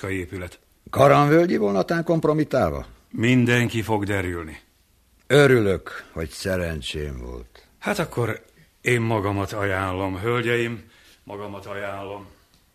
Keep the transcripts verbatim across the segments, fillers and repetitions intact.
politikai épület. Garamvölgyi volnatán kompromittálva? Mindenki fog derülni. Örülök, hogy szerencsém volt. Hát akkor én magamat ajánlom, hölgyeim, magamat ajánlom.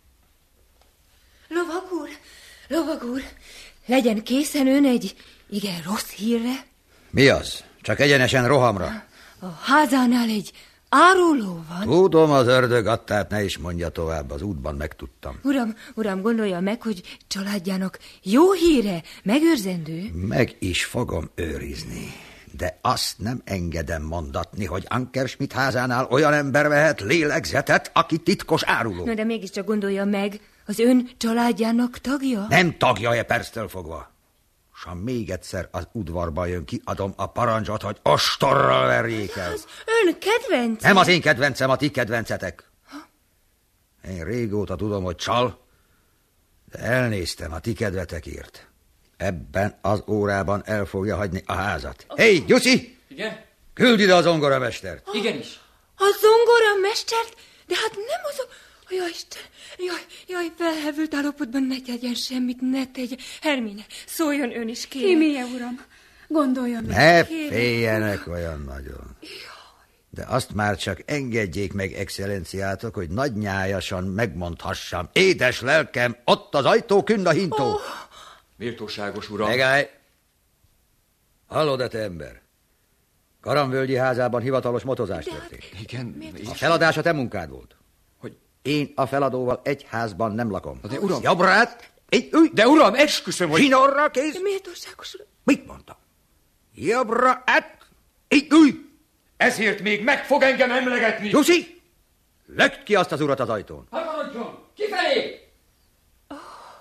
Lovag úr, lovag úr, legyen készen ön egy igen rossz hírre. Mi az? Csak egyenesen rohamra. A házánál egy áruló van. Tudom, az ördög attát ne is mondja tovább, az útban megtudtam. Uram, uram, gondolja meg, hogy családjának jó híre, megőrzendő. Meg is fogom őrizni, de azt nem engedem mondatni, hogy Ankerschmidt házánál olyan ember vehet lélegzetet, aki titkos áruló. Na, de mégiscsak gondolja meg, az ön családjának tagja? Nem tagja-e perctől fogva? S ha még egyszer az udvarba jön, kiadom a parancsot, hogy ostorral verjék el. Az ön kedvence? Nem az én kedvencem, a ti kedvencetek. Én régóta tudom, hogy csal, de elnéztem a ti kedvetekért. Ebben az órában el fogja hagyni a házat. Hé, hey, Gyuszi! Igen? Küld ide a zongoramestert. Igenis. A zongoramestert? De hát nem az a... Jaj, Isten, jaj, jaj, felhevült állapotban ne tegyen semmit, ne tegyen. Hermine, szóljon ön is, kérem. Kimije, uram, gondoljon meg. Ne féljenek olyan nagyon. De azt már csak engedjék meg, excellenciátok, hogy nagynyájasan megmondhassam. Édes lelkem, ott az ajtó, künn a hintó. Oh. Méltóságos uram. Megállj! Hallod-e, te ember? Garamvölgyi házában hivatalos motozás történt. Hát, igen. A feladás a te munkád volt. Hogy? Én a feladóval egy házban nem lakom. De uram... Jobbra, így ülj! De uram, esküszöm, hogy... Zsinórra kész! De méltóságos uram. Mit mondtam? Jobbra, át! Így ülj! Ezért még meg fog engem emlegetni. Gyuszi! Lögd ki azt az urat az ajtón. Hamarodjon! Kifelé! Oh,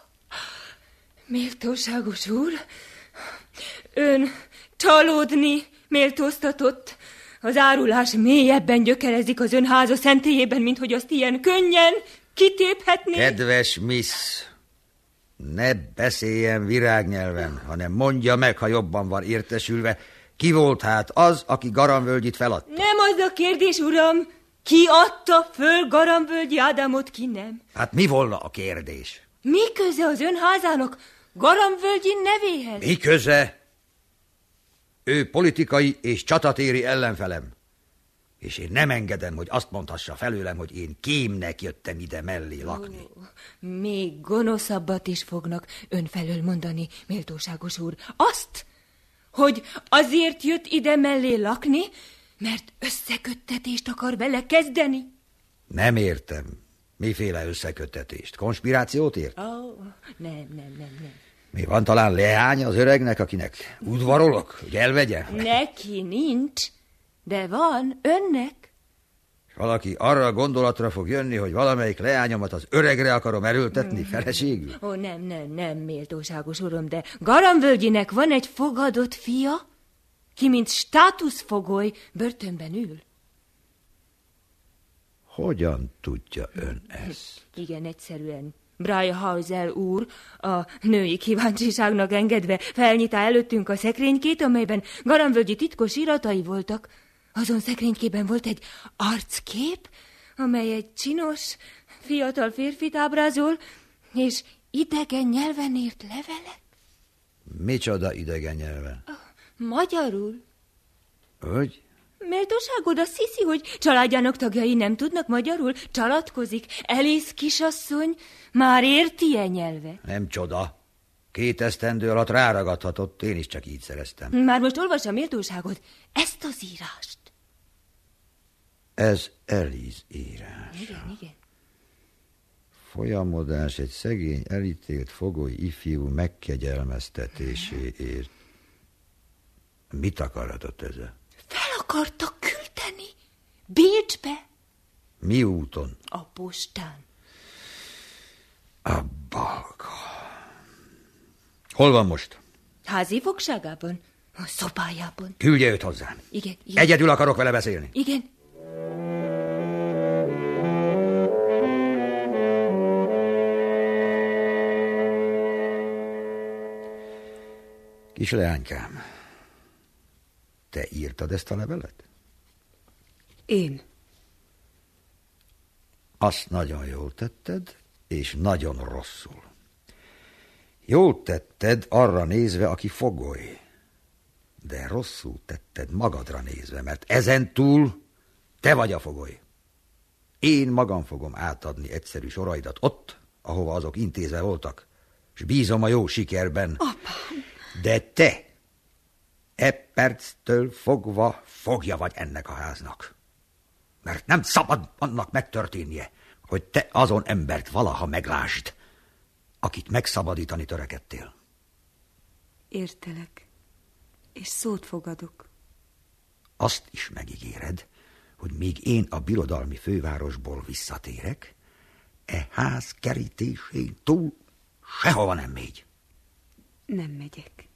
méltóságos úr, ön csalódni méltóztatott. Az árulás mélyebben gyökerezik az ön háza szentélyében, mint hogy azt ilyen könnyen kitéphetné. Kedves miss, ne beszéljen virágnyelven, hanem mondja meg, ha jobban van értesülve, ki volt hát az, aki Garamvölgyit feladta? Nem az a kérdés, uram. Ki adta föl Garamvölgyi Ádámot, ki nem? Hát mi volna a kérdés? Mi köze az ön házának Garamvölgyi nevéhez? Mi köze? Ő politikai és csatatéri ellenfelem. És én nem engedem, hogy azt mondhassa felőlem, hogy én kémnek jöttem ide mellé lakni. Ó, még gonoszabbat is fognak ön felől mondani, méltóságos úr. Azt, hogy azért jött ide mellé lakni, mert összeköttetést akar vele kezdeni. Nem értem. Miféle összeköttetést? Konspirációt ért? Ó, oh, nem, nem, nem, nem. Mi van talán leánya az öregnek, akinek udvarolok, hogy elvegye? Neki nincs, de van önnek. És valaki arra a gondolatra fog jönni, hogy valamelyik leányomat az öregre akarom erőltetni feleségül? Ó, nem, nem, nem, méltóságos uram, de Garamvölgyinek van egy fogadott fia, ki mint státuszfogoly börtönben ül. Hogyan tudja ön ezt? Igen, egyszerűen. Brauhauser úr, a női kíváncsiságnak engedve felnyitá előttünk a szekrénykét, amelyben Garamvölgyi titkos iratai voltak. Azon szekrénykében volt egy arckép, amely egy csinos, fiatal férfit ábrázol, és idegen nyelven írt levelek. Micsoda idegen nyelven? Magyarul. Hogy? Méltóságod azt hiszi, hogy családjának tagjai nem tudnak magyarul? Csalatkozik. Elész kisasszony már érti ilyen nyelve? Nem csoda. Két esztendő alatt ráragadhatott, én is csak így szereztem. Már most olvassa, méltóságod, ezt az írást. Ez Eliz írás. Igen, igen. Folyamodás egy szegény, elítélt fogoly ifjú megkegyelmeztetéséért. Mit akarhatott ezzel? Fel akarta küldeni Bécsbe. Mi úton? A postán. A balga. Hol van most? Házi fogságában, a szobájában. Küldje őt hozzám. Igen, igen. Egyedül akarok vele beszélni. Igen. Kis leánykám, te írtad ezt a levelet? Én. Azt nagyon jól tetted, és nagyon rosszul. Jól tetted arra nézve, aki fogoly. De rosszul tetted magadra nézve, mert ezen túl te vagy a fogoly. Én magam fogom átadni egyszerű soraidat ott, ahova azok intézve voltak, és bízom a jó sikerben. Apám! De te e perctől fogva fogja vagy ennek a háznak. Mert nem szabad annak megtörténnie, hogy te azon embert valaha meglásd, akit megszabadítani törekedtél. Értelek, és szót fogadok. Azt is megígéred, hogy míg én a birodalmi fővárosból visszatérek, e ház kerítésén túl sehova nem megy. Nem megyek.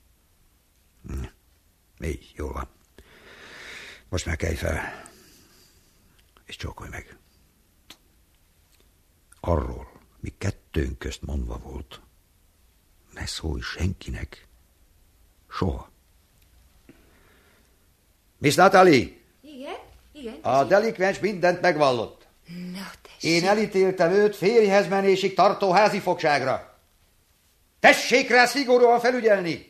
Így, jól van. Most már kelj fel, és csókolj meg. Arról, mi kettőnk közt mondva volt, ne szólj senkinek, soha. Miss Natalie! Igen? Igen? A delikvens mindent megvallott. Na, tessék. Én elítéltem őt férjhez menésig tartó házi fogságra. Tessék rá szigorúan felügyelni!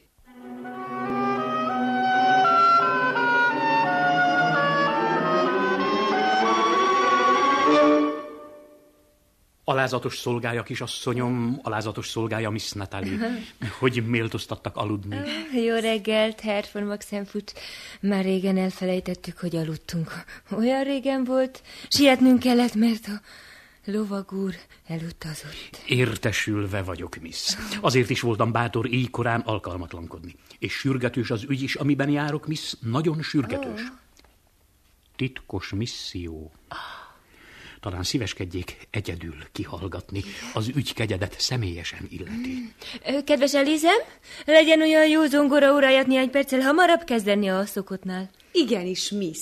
Alázatos szolgája, kisasszonyom, alázatos szolgája, Miss Natalie. Hogy méltóztattak aludni? Jó reggelt, Herr von Maxenfurt. Már régen elfelejtettük, hogy aludtunk. Olyan régen volt, sietnünk kellett, mert a lovag úr elutazott. Értesülve vagyok, Miss. Azért is voltam bátor éjkorán alkalmatlankodni. És sürgetős az ügy is, amiben járok, Miss, nagyon sürgetős. Oh. Titkos misszió. Talán szíveskedjék egyedül kihallgatni. Az ügykegyedet személyesen illeti. Kedves Elizem, legyen olyan jó zongora óráját néhány perccel hamarabb kezdeni a szokottnál. Igenis, Miss.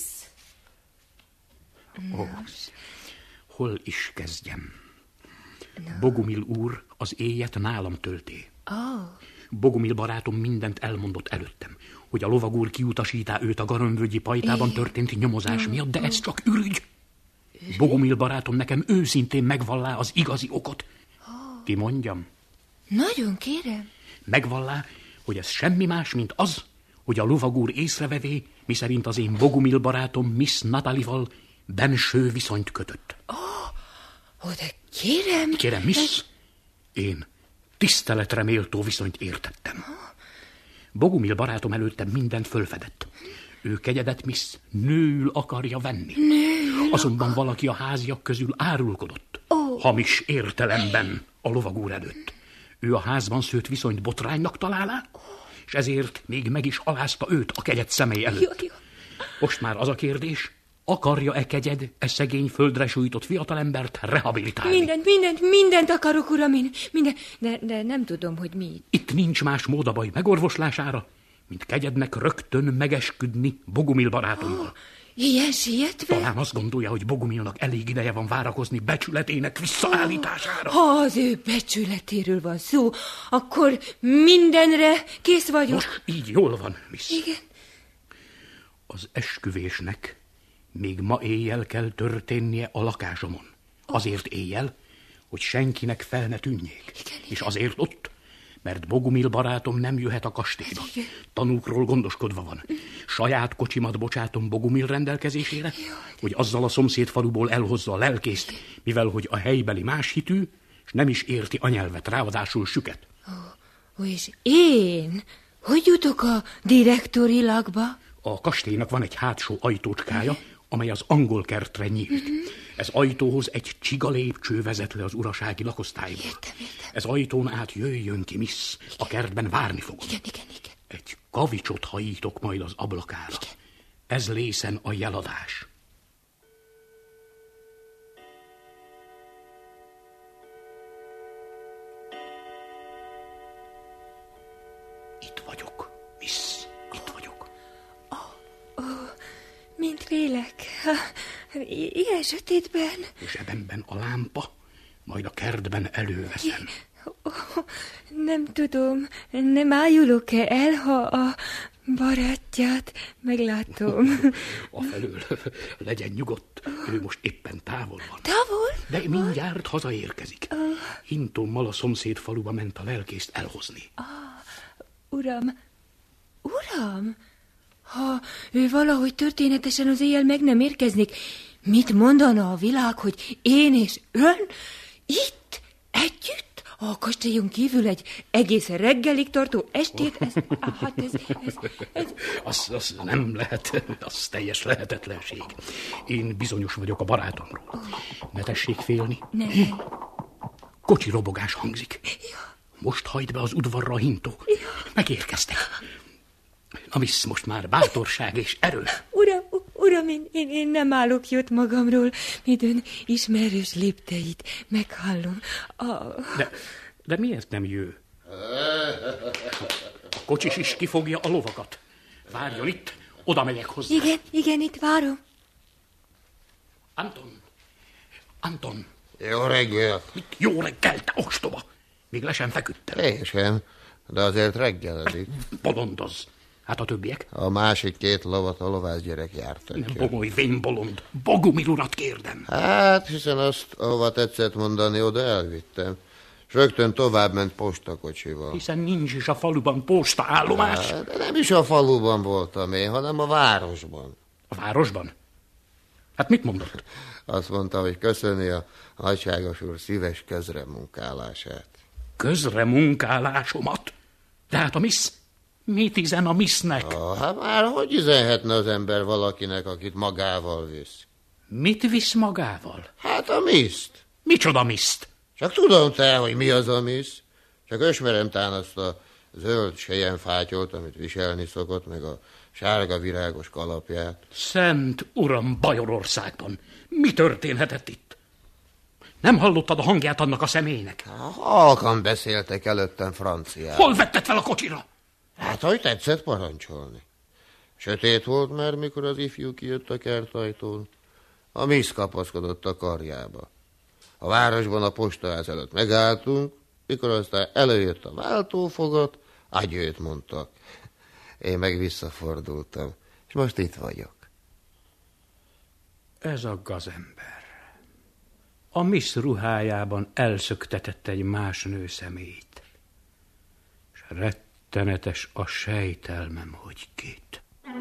Ó, hol is kezdjem? No. Bogumil úr az éjjet nálam tölté. Oh. Bogumil barátom mindent elmondott előttem, hogy a lovag úr kiutasítá őt a Garamvölgyi pajtában történt nyomozás no. miatt, de ez csak ürügy. Bogumil barátom nekem őszintén megvallá az igazi okot. Oh. Ki mondjam? Nagyon kérem. Megvallá, hogy ez semmi más, mint az, hogy a lovag úr észrevevé, miszerint az én Bogumil barátom Miss Natalie-val benső viszonyt kötött. Oh, de kérem... Kérem, Miss, én tiszteletre méltó viszonyt értettem. Bogumil barátom előttem mindent fölfedett. Ő kegyedet, Miss, nőül akarja venni. Nőül Azonban akar... valaki a háziak közül árulkodott. Oh. Hamis értelemben a lovag úr előtt. Ő a házban szőtt viszonyt botránynak találá, oh. és ezért még meg is alázta őt a kegyed személy előtt. Jó, jó. Most már az a kérdés, akarja-e kegyed e szegény földre sújtott fiatalembert rehabilitálni? Mindent, mindent, mindent akarok, uram, én, minden, de, de nem tudom, hogy mi. Itt nincs más mód a baj megorvoslására, mint kegyednek rögtön megesküdni Bogumil barátommal. Oh, ilyen sietve? Talán azt gondolja, hogy Bogumilnak elég ideje van várakozni becsületének visszaállítására. Oh, ha az ő becsületéről van szó, akkor mindenre kész vagyok. Most így jól van, Miss. Igen. Az esküvésnek még ma éjjel kell történnie a lakásomon. Azért éjjel, hogy senkinek fel ne tűnjék. Igen, és azért ott, mert Bogumil barátom nem jöhet a kastélyba. Igen. Tanúkról gondoskodva van. Saját kocsimat bocsátom Bogumil rendelkezésére, hogy azzal a szomszédfaluból elhozza a lelkészt, mivel hogy a helybeli más hitű, és nem is érti a nyelvet, ráadásul süket. Ó, és én? Hogy jutok a direktori lakba? A kastélynak van egy hátsó ajtócskája, amely az angol kertre nyílt. Uh-huh. Ez ajtóhoz egy csiga lépcső vezet le az urasági lakosztályból. Értem, értem. Ez ajtón át jöjjön ki, Miss. Igen. A kertben várni fogom. Igen, igen, igen. Egy kavicsot hajítok majd az ablakára. Igen. Ez lészen a jeladás. Itt vagyok, Miss. Itt vagyok. Oh, oh, mint lélek. I- ilyen sötétben. Zsebemben a lámpa, majd a kertben előveszem. Oh, nem tudom, nem ájulok-e el, ha a barátját meglátom. Afelől legyen nyugodt, ő most éppen távol van. Távol? de mindjárt hazaérkezik. Hintommal a szomszéd faluba ment a lelkészt elhozni. Ah, uram, uram, ha ő valahogy történetesen az éjjel meg nem érkeznék, mit mondana a világ, hogy én és ön itt együtt? A kastélyon kívül egy egész reggelig tartó estét, ez, hát ez, ez, ez... Az, az nem lehet, az teljes lehetetlenség. Én bizonyos vagyok a barátomról. Ne tessék félni. Ne. Kocsi robogás hangzik. Most hajt be az udvarra a hintó. Megérkeztek. Na visz, most már bátorság és erő. Uram, uram, én, én, én nem állok jött magamról, midőn ismerős lépteit meghallom. A... De, de miért nem jő? A kocsis is kifogja a lovakat. Várjon itt, oda megyek hozzá. Igen, igen, itt várom. Anton, Anton. Jó reggel. Mit jó reggel, te ostoba. Még le sem feküdtem. Én sem, de azért reggeledik. Bolondoz. Hát a többiek? A másik két lovat a lovász gyerek jártak. Nem bomoly, vén bolond. Bogumil urat kérdem. Hát, hiszen azt, ahova tetszett mondani, oda elvittem. És rögtön tovább ment postakocsival. Hiszen nincs is a faluban postaállomás. Hát, de nem is a faluban voltam én, hanem a városban. A városban? Hát mit mondott? Azt mondta, hogy köszöni a nagyságos úr szíves közremunkálását. Közremunkálásomat? De hát a misz? Mit izen a misznek? Ah, hát már hogy izenhetne az ember valakinek, akit magával visz? Mit visz magával? Hát a miszt. Micsoda miszt? Csak tudom te, hogy mi az a misz. Csak ösmerem tán azt a zöld selyemfátyolt, amit viselni szokott, meg a sárga virágos kalapját. Szent uram Bajorországban, mi történhetett itt? Nem hallottad a hangját annak a személynek? Halkan beszéltek előttem franciául. Hol vetted fel a kocsira? Hát, hogy tetszett parancsolni. Sötét volt már, mikor az ifjú kijött a kertajtón. A misz kapaszkodott a karjába. A városban a postaház előtt megálltunk, mikor aztán előjött a váltófogat, agyőt mondtak. Én meg visszafordultam, és most itt vagyok. Ez a gazember. A misz ruhájában elszöktetett egy más nő szemét. És rettenetes a sejtelmem, hogy kit.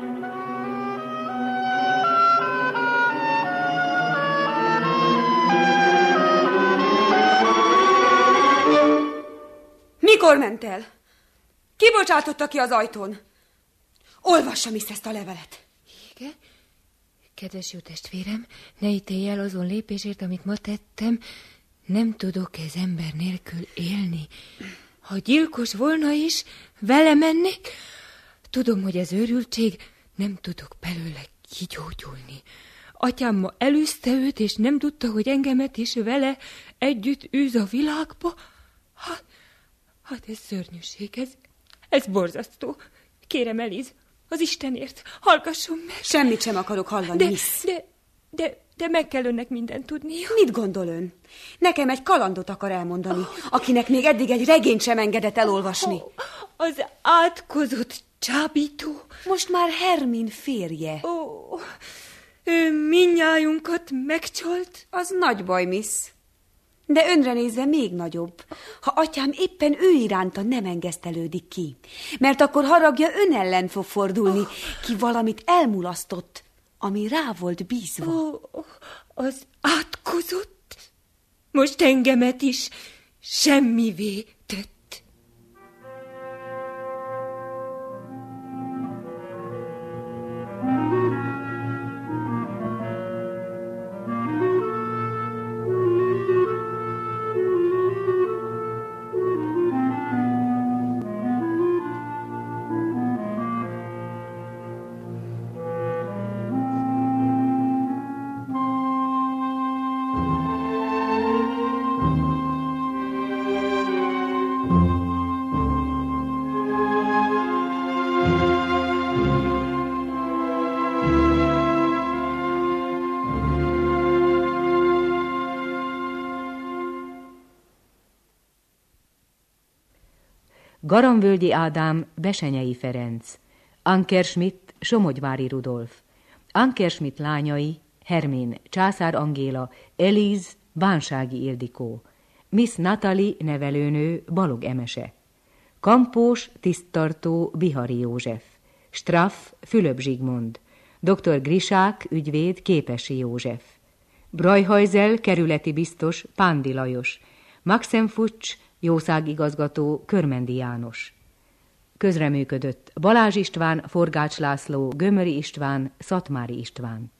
Mikor ment el? Ki bocsátotta ki az ajtón? Olvassam is ezt a levelet. Igen? Kedves jó testvérem, ne ítélj el azon lépésért, amit ma tettem. Nem tudok ez ember nélkül élni. Ha gyilkos volna is, vele mennék. Tudom, hogy ez őrültség, nem tudok belőle kigyógyulni. Atyám ma elűzte őt, és nem tudta, hogy engemet is vele együtt űz a világba. Hát, hát ez szörnyűség, ez, ez borzasztó. Kérem, Eliz, az Istenért, hallgasson meg. Semmit sem akarok hallani, de, Miss. De, de, de meg kell önnek mindent tudnia. Mit gondol ön? Nekem egy kalandot akar elmondani, akinek még eddig egy regényt sem engedett elolvasni. Oh, az átkozott csábító. Most már Hermin férje. Ó, oh, ő mindnyájunkat megcsalt. Az nagy baj, Miss. De önre nézve még nagyobb, ha atyám éppen ő iránta nem engesztelődik ki. Mert akkor haragja ön ellen fog fordulni, oh. ki valamit elmulasztott, ami rá volt bízva. Oh, az átkozott, most engemet is semmivé tett. Garamvölgyi Ádám, Besenyei Ferenc, Anker Schmidt, Somogyvári Rudolf, Anker Schmidt lányai, Hermén, Császár Angéla, Eliz, Bánsági Ildikó, Miss Natali nevelőnő Balog Emese, Kampós tiszttartó Bihari József, Straff Fülöp Zsigmond, doktor Grisák ügyvéd Képesi József, Brajhajzel kerületi biztos Pándi Lajos, Maxenfucs jószágigazgató Körmendi János. Közreműködött Balázs István, Forgács László, Gömöri István, Szatmári István.